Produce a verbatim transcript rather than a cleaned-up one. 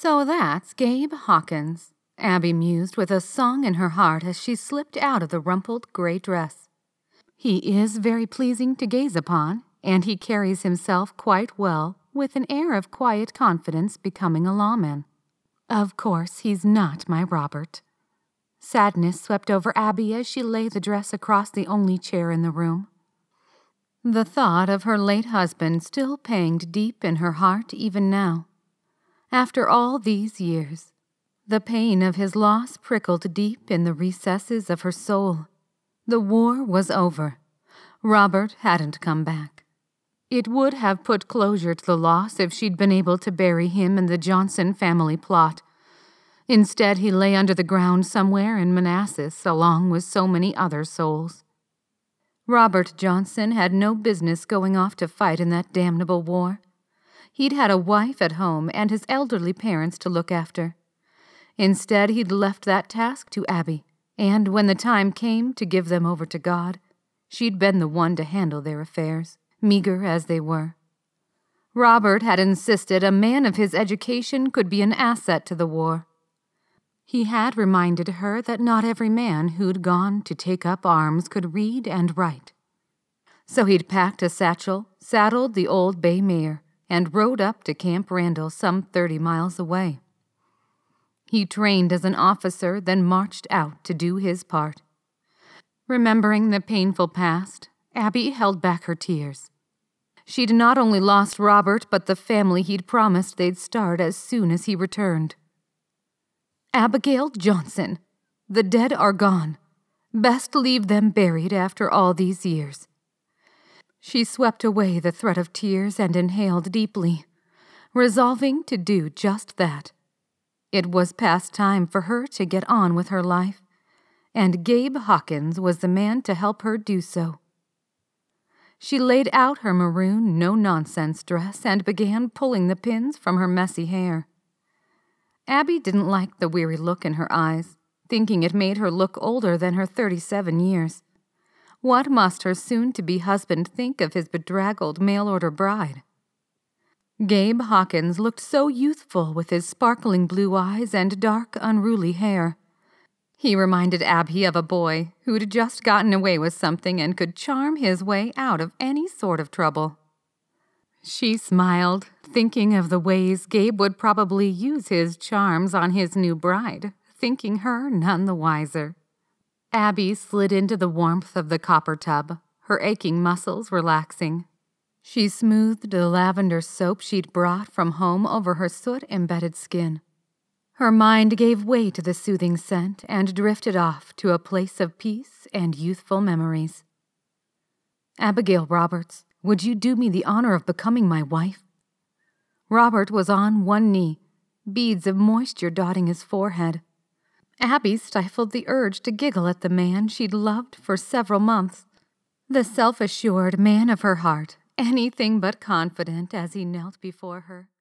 So that's Gabe Hawkins, Abby mused with a song in her heart as she slipped out of the rumpled gray dress. He is very pleasing to gaze upon, and he carries himself quite well, with an air of quiet confidence becoming a lawman. Of course, he's not my Robert. Sadness swept over Abby as she laid the dress across the only chair in the room. The thought of her late husband still panged deep in her heart even now. After all these years, the pain of his loss prickled deep in the recesses of her soul. The war was over. Robert hadn't come back. It would have put closure to the loss if she'd been able to bury him in the Johnson family plot. Instead, he lay under the ground somewhere in Manassas, along with so many other souls. Robert Johnson had no business going off to fight in that damnable war. He'd had a wife at home and his elderly parents to look after. Instead, he'd left that task to Abby, and when the time came to give them over to God, she'd been the one to handle their affairs, meager as they were. Robert had insisted a man of his education could be an asset to the war. He had reminded her that not every man who'd gone to take up arms could read and write. So he'd packed a satchel, saddled the old bay mare, and rode up to Camp Randall some thirty miles away. He trained as an officer, then marched out to do his part. Remembering the painful past, Abby held back her tears. She'd not only lost Robert, but the family he'd promised they'd start as soon as he returned. Abigail Johnson. The dead are gone. Best leave them buried after all these years. She swept away the threat of tears and inhaled deeply, resolving to do just that. It was past time for her to get on with her life, and Gabe Hawkins was the man to help her do so. She laid out her maroon, no-nonsense dress and began pulling the pins from her messy hair. Abby didn't like the weary look in her eyes, thinking it made her look older than her thirty-seven years. What must her soon-to-be husband think of his bedraggled mail-order bride? Gabe Hawkins looked so youthful with his sparkling blue eyes and dark, unruly hair. He reminded Abby of a boy who'd just gotten away with something and could charm his way out of any sort of trouble. She smiled, thinking of the ways Gabe would probably use his charms on his new bride, thinking her none the wiser. Abby slid into the warmth of the copper tub, her aching muscles relaxing. She smoothed the lavender soap she'd brought from home over her soot-embedded skin. Her mind gave way to the soothing scent and drifted off to a place of peace and youthful memories. Abigail Roberts, would you do me the honor of becoming my wife? Robert was on one knee, beads of moisture dotting his forehead. Abby stifled the urge to giggle at the man she'd loved for several months. The self-assured man of her heart, anything but confident as he knelt before her.